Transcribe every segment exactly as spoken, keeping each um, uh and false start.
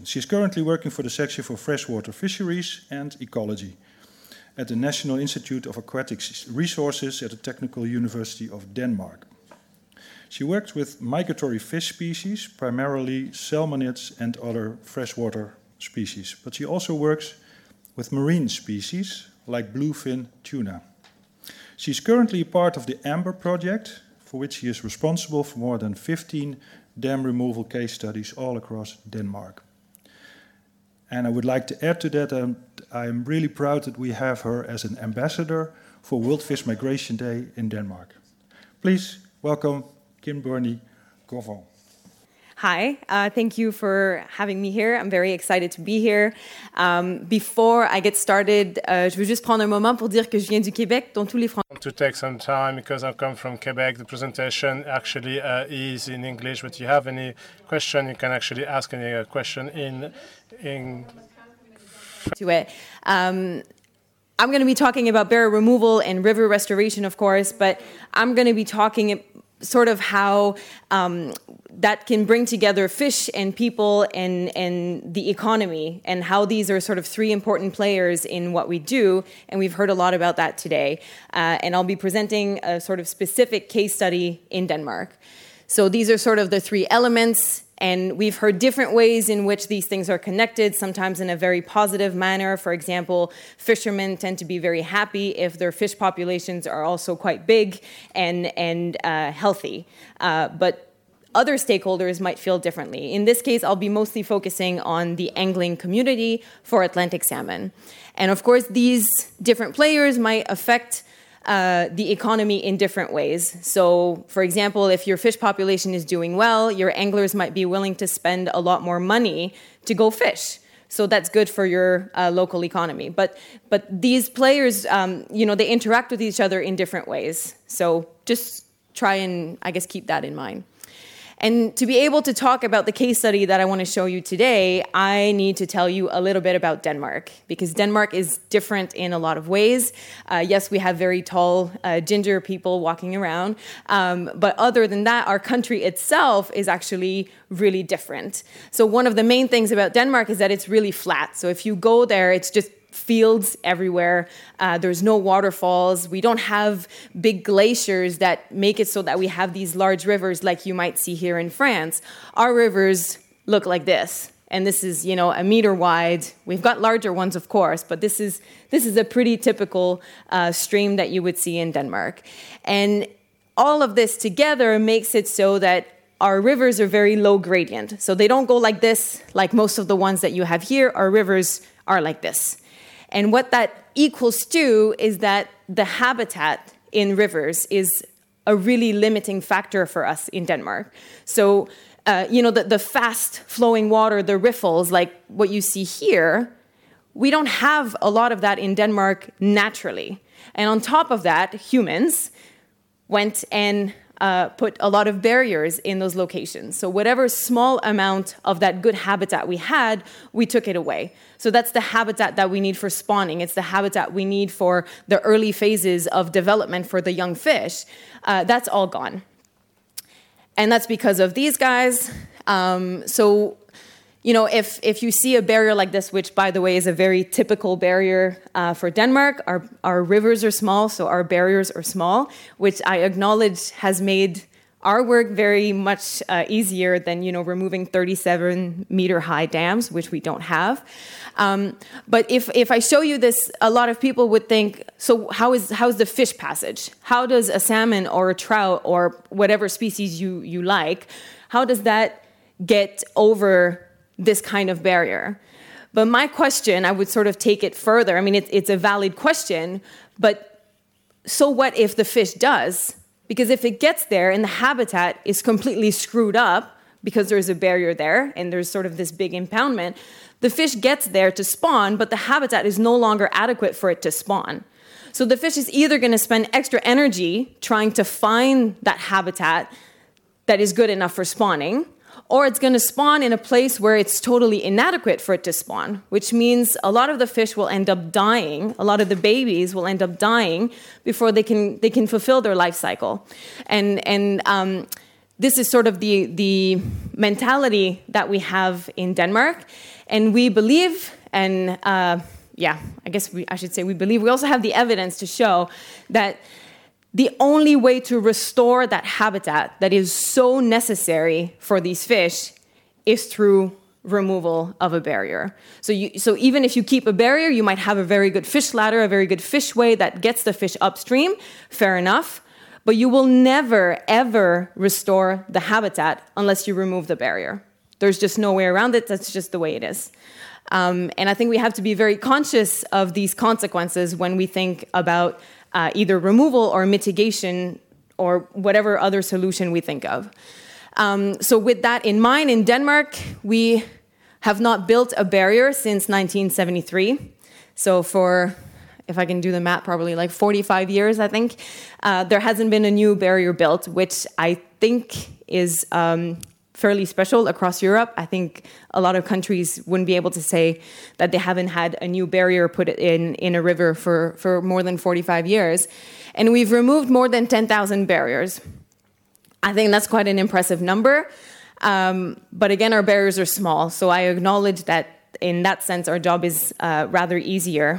She's currently working for the section for freshwater fisheries and ecology at the National Institute of Aquatic Resources at the Technical University of Denmark. She works with migratory fish species, primarily salmonids and other freshwater species, but she also works with marine species like bluefin tuna. She's currently part of the AMBER project, for which she is responsible for more than fifteen dam removal case studies all across Denmark. And I would like to add to that, um, I'm really proud that we have her as an ambassador for World Fish Migration Day in Denmark. Please welcome Kim Borny Gauvin. Hi, uh, thank you for having me here. I'm very excited to be here. Um, before I get started, uh, je veux juste prendre un moment pour dire que je viens du Québec, dont tous les Français. To take some time because I come from Quebec. The presentation actually uh, is in English, but if you have any question, you can actually ask any uh, question in in. To it. Um, I'm going to be talking about barrier removal and river restoration, of course, but I'm going to be talking sort of how um, that can bring together fish and people and, and the economy, and how these are sort of three important players in what we do, and we've heard a lot about that today. Uh, and I'll be presenting a sort of specific case study in Denmark. So these are sort of the three elements, and we've heard different ways in which these things are connected, sometimes in a very positive manner. For example, fishermen tend to be very happy if their fish populations are also quite big and, and uh, healthy. Uh, but other stakeholders might feel differently. In this case, I'll be mostly focusing on the angling community for Atlantic salmon. And of course, these different players might affect Uh, the economy in different ways. So, for example, if your fish population is doing well, your anglers might be willing to spend a lot more money to go fish. So that's good for your uh, local economy. But but these players, um, you know, they interact with each other in different ways. So just try and, I guess, keep that in mind. And to be able to talk about the case study that I want to show you today, I need to tell you a little bit about Denmark, because Denmark is different in a lot of ways. Uh, yes, we have very tall, uh, ginger people walking around, um, but other than that, our country itself is actually really different. So one of the main things about Denmark is that it's really flat. So if you go there, it's just fields everywhere. Uh, there's no waterfalls. We don't have big glaciers that make it so that we have these large rivers like you might see here in France. Our rivers look like this. And this is, you know, a meter wide. We've got larger ones, of course, but this is this is a pretty typical uh, stream that you would see in Denmark. And all of this together makes it so that our rivers are very low gradient. So they don't go like this, like most of the ones that you have here. Our rivers are like this. And what that equals to is that the habitat in rivers is a really limiting factor for us in Denmark. So, uh, you know, the, the fast-flowing water, the riffles, like what you see here, we don't have a lot of that in Denmark naturally. And on top of that, humans went and uh, put a lot of barriers in those locations. So whatever small amount of that good habitat we had, we took it away. So that's the habitat that we need for spawning. It's the habitat we need for the early phases of development for the young fish. Uh, that's all gone. And that's because of these guys. Um, so, you know, if, if you see a barrier like this, which, by the way, is a very typical barrier uh, for Denmark, our, our rivers are small, so our barriers are small, which I acknowledge has made our work very much uh, easier than, you know, removing thirty-seven meter high dams, which we don't have. Um, but if, if I show you this, a lot of people would think, so how is how's the fish passage? How does a salmon or a trout or whatever species you, you like, how does that get over this kind of barrier? But my question, I would sort of take it further. I mean, it, it's a valid question, but so what if the fish does? Because if it gets there and the habitat is completely screwed up because there's a barrier there and there's sort of this big impoundment, the fish gets there to spawn, but the habitat is no longer adequate for it to spawn. So the fish is either going to spend extra energy trying to find that habitat that is good enough for spawning, or it's going to spawn in a place where it's totally inadequate for it to spawn, which means a lot of the fish will end up dying. A lot of the babies will end up dying before they can they can fulfill their life cycle. And and um, this is sort of the the mentality that we have in Denmark. And we believe, and uh, yeah, I guess we, I should say we believe, we also have the evidence to show that the only way to restore that habitat that is so necessary for these fish is through removal of a barrier. So, you, so even if you keep a barrier, you might have a very good fish ladder, a very good fish way that gets the fish upstream, fair enough, but you will never, ever restore the habitat unless you remove the barrier. There's just no way around it. That's just the way it is. Um, and I think we have to be very conscious of these consequences when we think about uh, either removal or mitigation or whatever other solution we think of. Um, so with that in mind, in Denmark, we have not built a barrier since nineteen seventy-three. So for, if I can do the math, probably like forty-five years, I think, uh, there hasn't been a new barrier built, which I think is um, fairly special across Europe. I think a lot of countries wouldn't be able to say that they haven't had a new barrier put in, in a river for, for more than forty-five years. And we've removed more than ten thousand barriers. I think that's quite an impressive number. Um, but again, our barriers are small. So I acknowledge that in that sense, our job is uh, rather easier.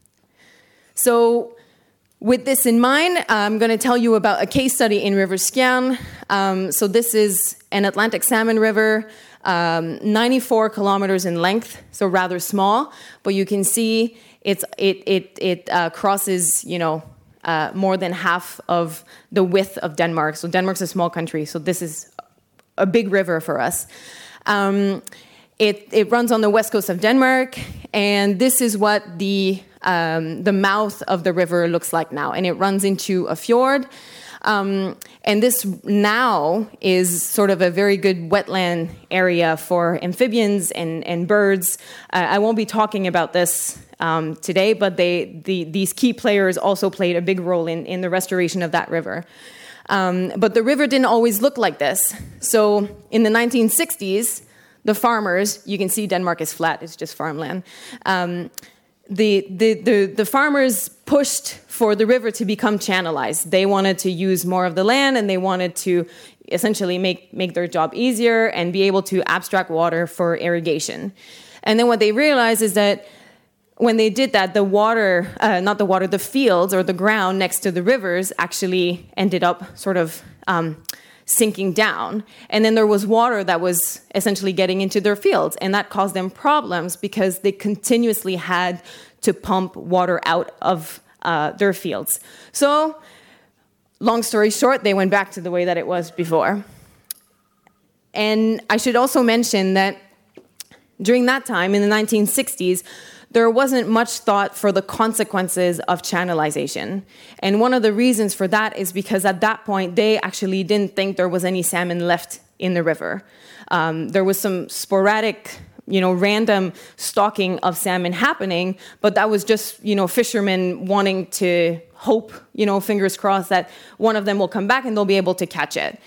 So with this in mind, I'm going to tell you about a case study in River Skjern. Um, so this is an Atlantic salmon river, um, ninety-four kilometers in length, so rather small. But you can see it's, it, it, it uh, crosses, you know, Uh, more than half of the width of Denmark. So Denmark's a small country, so this is a big river for us. Um, it, it runs on the west coast of Denmark, and this is what the, um, the mouth of the river looks like now. And it runs into a fjord. Um, and this now is sort of a very good wetland area for amphibians and, and birds. Uh, I won't be talking about this um, today, but they, the, these key players also played a big role in, in the restoration of that river. Um, but the river didn't always look like this. So in the nineteen sixties, the farmers, you can see Denmark is flat, it's just farmland. Um, The, the, the, the farmers pushed for the river to become channelized. They wanted to use more of the land, and they wanted to essentially make, make their job easier and be able to abstract water for irrigation. And then what they realized is that when they did that, the water, uh, not the water, the fields or the ground next to the rivers actually ended up sort of um, sinking down. And then there was water that was essentially getting into their fields. And that caused them problems because they continuously had to pump water out of uh, their fields. So, long story short, they went back to the way that it was before. And I should also mention that during that time, in the nineteen sixties, there wasn't much thought for the consequences of channelization. And one of the reasons for that is because at that point, they actually didn't think there was any salmon left in the river. Um, there was some sporadic, you know, random stocking of salmon happening, but that was just, you know, fishermen wanting to hope, you know, fingers crossed that one of them will come back and they'll be able to catch it.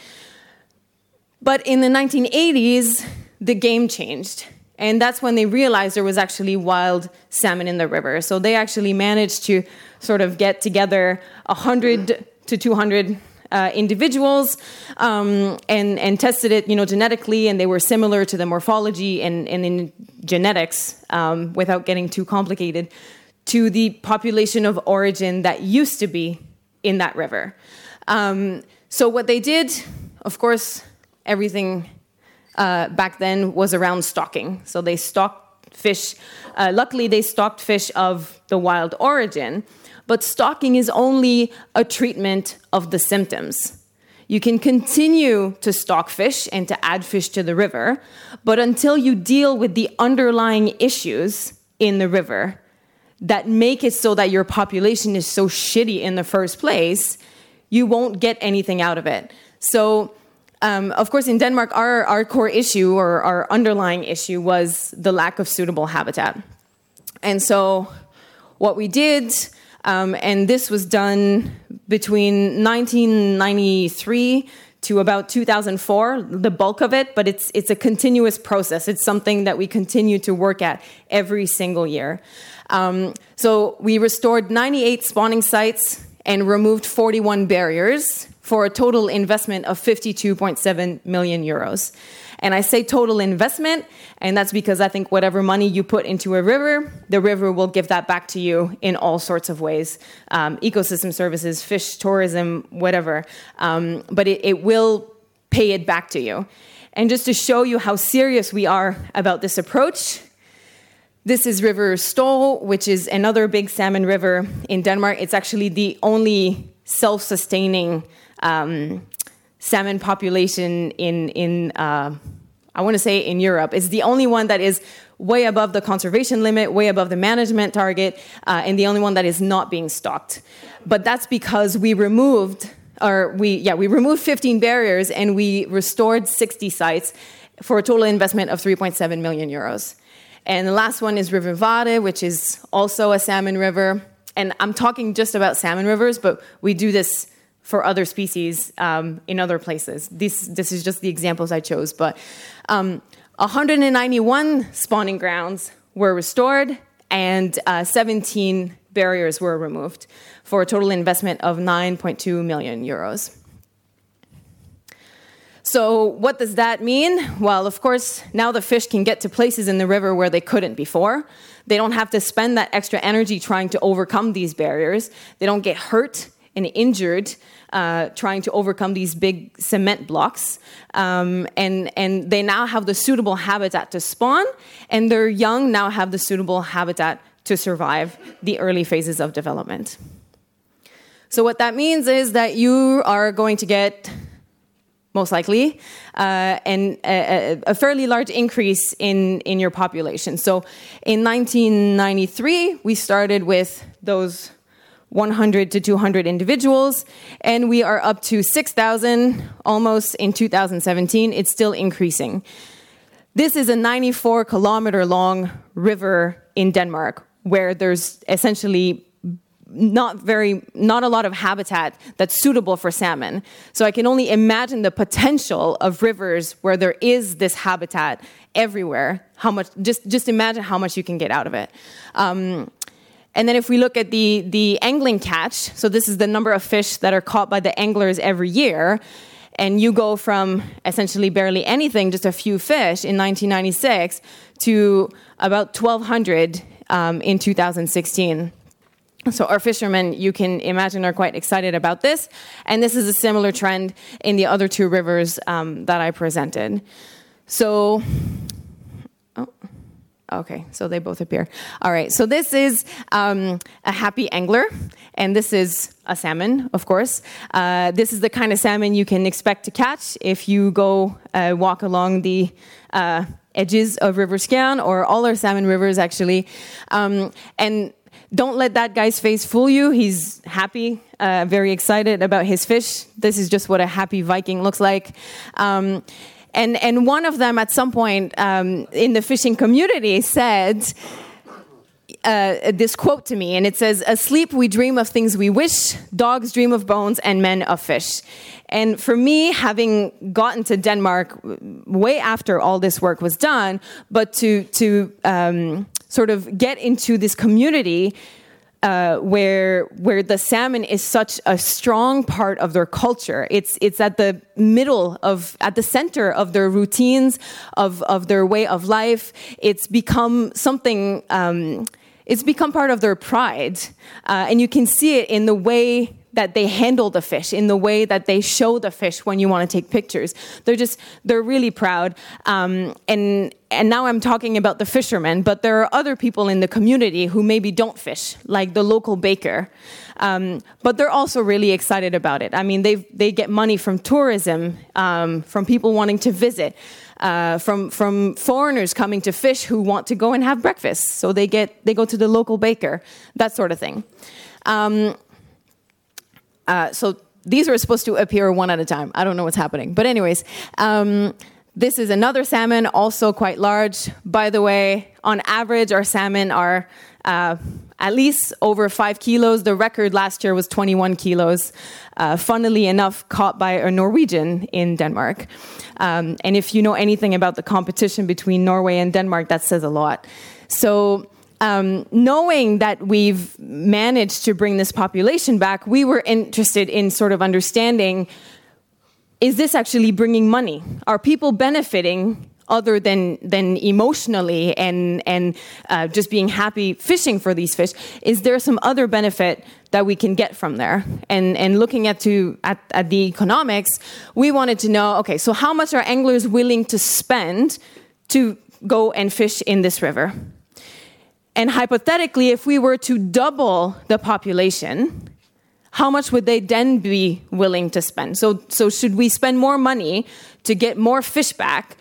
But in the nineteen eighties, the game changed. And that's when they realized there was actually wild salmon in the river. So they actually managed to sort of get together one hundred to two hundred uh, individuals um, and, and tested it, you know, genetically, and they were similar to the morphology and, and in genetics, um, without getting too complicated, to the population of origin that used to be in that river. Um, so what they did, of course, everything Uh, back then was around stocking. So they stocked fish. Uh, luckily, they stocked fish of the wild origin. But stocking is only a treatment of the symptoms. You can continue to stock fish and to add fish to the river, but until you deal with the underlying issues in the river that make it so that your population is so shitty in the first place, you won't get anything out of it. So Um, of course, in Denmark, our, our core issue or our underlying issue was the lack of suitable habitat. And so what we did, um, and this was done between nineteen ninety-three to about two thousand four, the bulk of it, but it's, it's a continuous process. It's something that we continue to work at every single year. Um, so we restored ninety-eight spawning sites and removed forty-one barriers for a total investment of fifty-two point seven million euros. And I say total investment, and that's because I think whatever money you put into a river, the river will give that back to you in all sorts of ways. Um, ecosystem services, fish, tourism, whatever. Um, but it, it will pay it back to you. And just to show you how serious we are about this approach, this is River Stol, which is another big salmon river in Denmark. It's actually the only self-sustaining um, salmon population in, in uh, I want to say in Europe. It's the only one that is way above the conservation limit, way above the management target, uh, and the only one that is not being stocked. But that's because we removed, or we, yeah, we removed fifteen barriers and we restored sixty sites for a total investment of three point seven million euros. And the last one is River Vade, which is also a salmon river. And I'm talking just about salmon rivers, but we do this for other species um, in other places. This, this is just the examples I chose. But um, one hundred ninety-one spawning grounds were restored, and uh, seventeen barriers were removed for a total investment of nine point two million euros. So what does that mean? Well, of course, now the fish can get to places in the river where they couldn't before. They don't have to spend that extra energy trying to overcome these barriers. They don't get hurt and injured uh, trying to overcome these big cement blocks. Um, and, and they now have the suitable habitat to spawn, and their young now have the suitable habitat to survive the early phases of development. So what that means is that you are going to get, most likely, uh, and a, a fairly large increase in, in your population. So in nineteen ninety-three, we started with those one hundred to two hundred individuals, and we are up to six thousand almost in two thousand seventeen. It's still increasing. This is a ninety-four kilometer long river in Denmark, where there's essentially not very, not a lot of habitat that's suitable for salmon. So I can only imagine the potential of rivers where there is this habitat everywhere. How much? Just, just imagine how much you can get out of it. Um, and then if we look at the the angling catch, so this is the number of fish that are caught by the anglers every year, and you go from essentially barely anything, just a few fish in nineteen ninety-six, to about twelve hundred um, in two thousand sixteen. So our fishermen, you can imagine, are quite excited about this. And this is a similar trend in the other two rivers um, that I presented. So, oh, okay, so they both appear. All right, so this is um, a happy angler, and this is a salmon, of course. Uh, this is the kind of salmon you can expect to catch if you go uh, walk along the uh, edges of River Skjern, or all our salmon rivers, actually. Um, and Don't let that guy's face fool you. He's happy, uh, very excited about his fish. This is just what a happy Viking looks like. Um, and, and one of them at some point um, in the fishing community said uh, this quote to me, and it says, "Asleep we dream of things we wish, dogs dream of bones, and men of fish." And for me, having gotten to Denmark way after all this work was done, but to... to um, sort of get into this community uh, where where the salmon is such a strong part of their culture. It's it's at the middle of, at the center of their routines, of, of their way of life. It's become something, um, it's become part of their pride. Uh, and you can see it in the way that they handle the fish, in the way that they show the fish when you want to take pictures. They're just, they're really proud. Um, and and now I'm talking about the fishermen, but there are other people in the community who maybe don't fish, like the local baker. Um, but they're also really excited about it. I mean, they they get money from tourism, um, from people wanting to visit, uh, from from foreigners coming to fish who want to go and have breakfast. So they get they go to the local baker, that sort of thing. Um, Uh, so these are supposed to appear one at a time. I don't know what's happening. But anyways, um, this is another salmon, also quite large. By the way, on average, our salmon are uh, at least over five kilos. The record last year was twenty-one kilos. Uh, funnily enough, caught by a Norwegian in Denmark. Um, and if you know anything about the competition between Norway and Denmark, that says a lot. So... Um, knowing that we've managed to bring this population back, we were interested in sort of understanding is this actually bringing money? Are people benefiting other than than emotionally and and uh, just being happy fishing for these fish? Is there some other benefit that we can get from there? And and looking at to at, at the economics, we wanted to know, okay, so how much are anglers willing to spend to go and fish in this river? And hypothetically, if we were to double the population, how much would they then be willing to spend? So so should we spend more money to get more fish back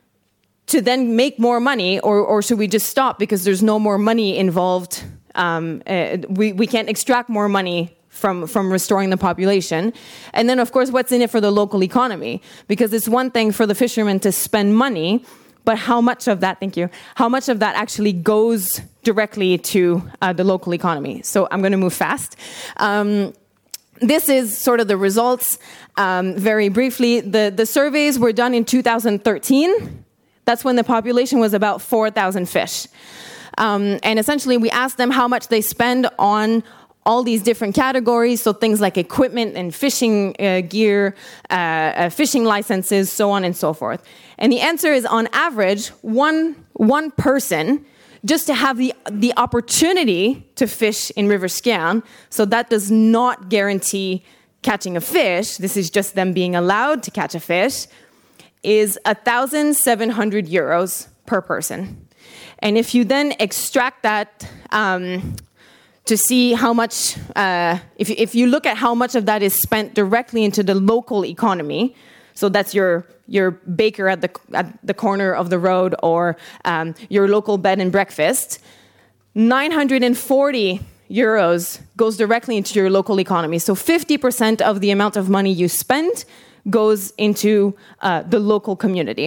to then make more money, or, or should we just stop because there's no more money involved? Um, uh, we, we can't extract more money from, from restoring the population. And then, of course, what's in it for the local economy? Because it's one thing for the fishermen to spend money, but how much of that, thank you, how much of that actually goes directly to uh, the local economy? So I'm going to move fast. Um, This is sort of the results. Um, very briefly, the, the surveys were done in two thousand thirteen. That's when the population was about four thousand fish. Um, and essentially, we asked them how much they spend on all these different categories, so things like equipment and fishing uh, gear, uh, uh, fishing licenses, so on and so forth. And the answer is, on average, one, one person, just to have the, the opportunity to fish in River Skjern, so that does not guarantee catching a fish, this is just them being allowed to catch a fish, is one thousand seven hundred euros per person. And if you then extract that um, to see how much, uh, if, if you look at how much of that is spent directly into the local economy, so that's your your baker at the at the corner of the road, or um, your local bed and breakfast, nine hundred forty euros goes directly into your local economy. So fifty percent of the amount of money you spend goes into uh, the local community.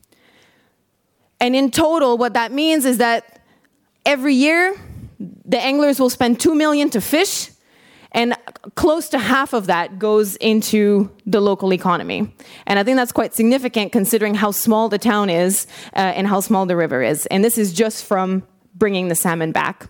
And in total, what that means is that every year, the anglers will spend two million dollars to fish, and close to half of that goes into the local economy. And I think that's quite significant considering how small the town is uh, and how small the river is. And this is just from bringing the salmon back.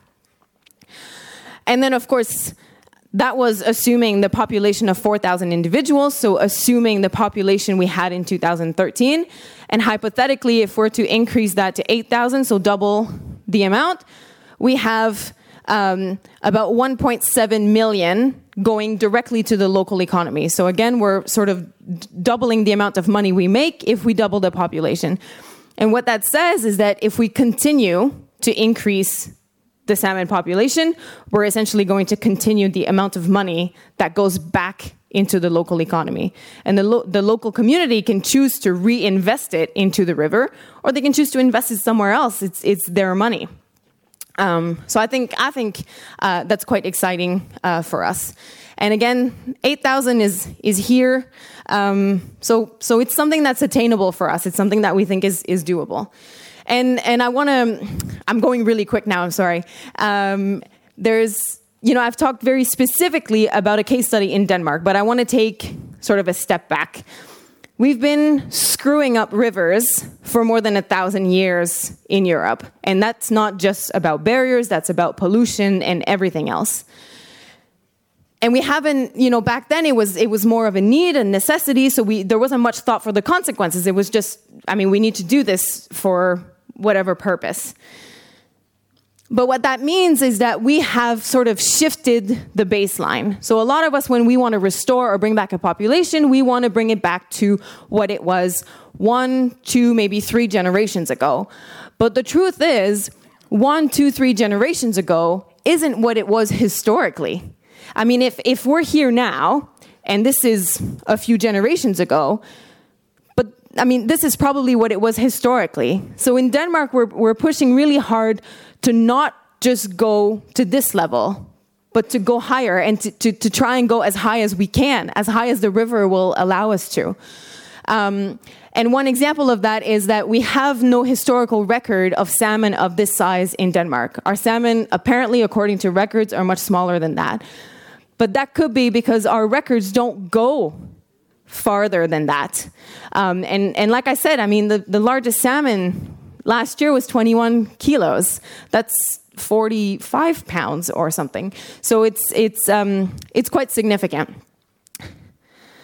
And then, of course, that was assuming the population of four thousand individuals, so assuming the population we had in two thousand thirteen. And hypothetically, if we're to increase that to eight thousand, so double the amount, we have Um, about one point seven million going directly to the local economy. So again, we're sort of d- doubling the amount of money we make if we double the population. And what that says is that if we continue to increase the salmon population, we're essentially going to continue the amount of money that goes back into the local economy. And the, lo- the local community can choose to reinvest it into the river, or they can choose to invest it somewhere else. It's, it's their money. Um, so I think I think uh, that's quite exciting uh, for us. And again, eight thousand is is here. Um, so so it's something that's attainable for us. It's something that we think is is doable. And and I want to. I'm going really quick now. I'm sorry. Um, there's you know I've talked very specifically about a case study in Denmark, but I want to take sort of a step back. We've been screwing up rivers for more than a thousand years in Europe. And that's not just about barriers, that's about pollution and everything else. And we haven't, you know, back then it was it was more of a need, a necessity, so we there wasn't much thought for the consequences. It was just, I mean, we need to do this for whatever purpose. But what that means is that we have sort of shifted the baseline. So a lot of us, when we want to restore or bring back a population, we want to bring it back to what it was one, two, maybe three generations ago. But the truth is, one, two, three generations ago isn't what it was historically. I mean, if, if we're here now, and this is a few generations ago, but I mean, this is probably what it was historically. So in Denmark, we're we're pushing really hard to not just go to this level, but to go higher and to, to, to try and go as high as we can, as high as the river will allow us to. Um, and one example of that is that we have no historical record of salmon of this size in Denmark. Our salmon, apparently, according to records, are much smaller than that. But that could be because our records don't go farther than that. Um, and, and like I said, I mean, the, the largest salmon last year was twenty-one kilos. That's forty-five pounds or something. So it's it's um, it's quite significant.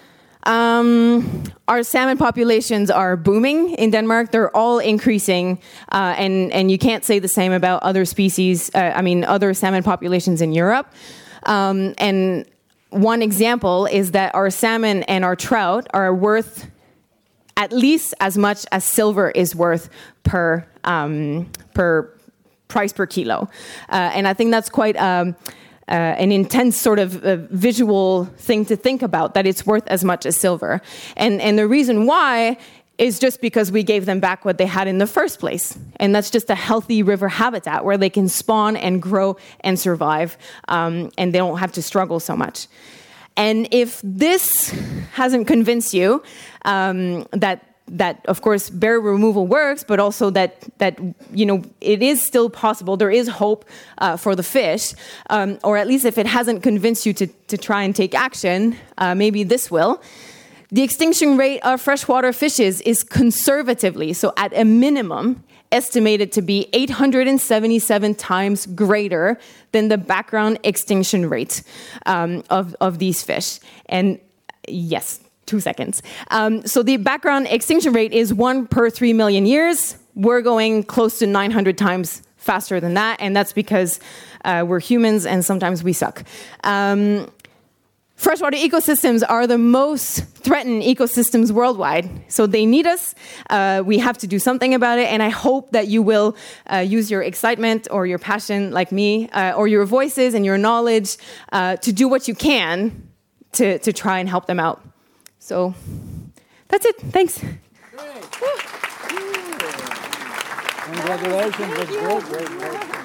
Um, our salmon populations are booming in Denmark. They're all increasing, uh, and and you can't say the same about other species. Uh, I mean, other salmon populations in Europe. Um, and one example is that our salmon and our trout are worth at least as much as silver is worth per um, per price per kilo, uh, and I think that's quite. Um, Uh, an intense sort of uh, visual thing to think about, that it's worth as much as silver. And, and the reason why is just because we gave them back what they had in the first place. And that's just a healthy river habitat where they can spawn and grow and survive, um, and they don't have to struggle so much. And if this hasn't convinced you um, that that, of course, barrier removal works, but also that, that you know, it is still possible. There is hope uh, for the fish, um, or at least if it hasn't convinced you to, to try and take action, uh, maybe this will. The extinction rate of freshwater fishes is conservatively, so at a minimum, estimated to be eight hundred seventy-seven times greater than the background extinction rate um, of, of these fish. And yes, Two seconds. Um, so the background extinction rate is one per three million years. We're going close to nine hundred times faster than that, and that's because uh, we're humans and sometimes we suck. Um, freshwater ecosystems are the most threatened ecosystems worldwide, so they need us. Uh, we have to do something about it, and I hope that you will uh, use your excitement or your passion, like me, uh, or your voices and your knowledge uh, to do what you can to, to try and help them out. So that's it. Thanks. Great. Congratulations. That's great, great, great.